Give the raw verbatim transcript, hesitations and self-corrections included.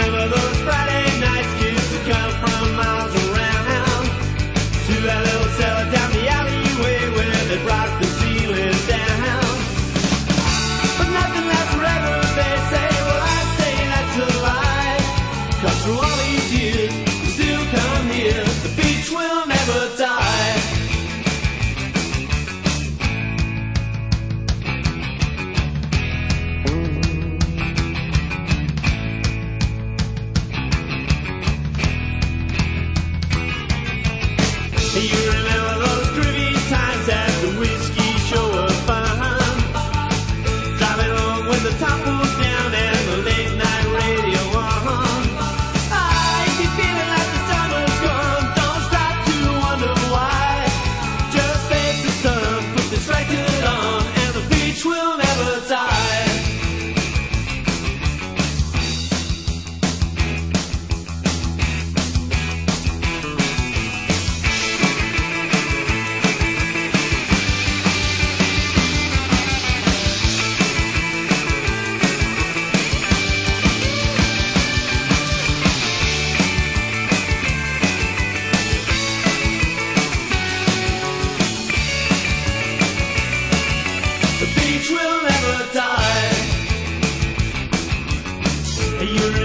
remember those Friday nights, kids would come from miles around to that little cellar down the alleyway where they brought the ceiling down. But nothing lasts forever, they say. Well, I say that's a lie, 'cause through all these years we still come here. The beach will never die. You remember those groovy times at the whiskey show of fun, driving home when the top was down and the late night radio on. I keep feeling like the sun was gone. Don't stop to wonder why. Just face the sun, put this record on, and the beach will never die. The beach will never die. You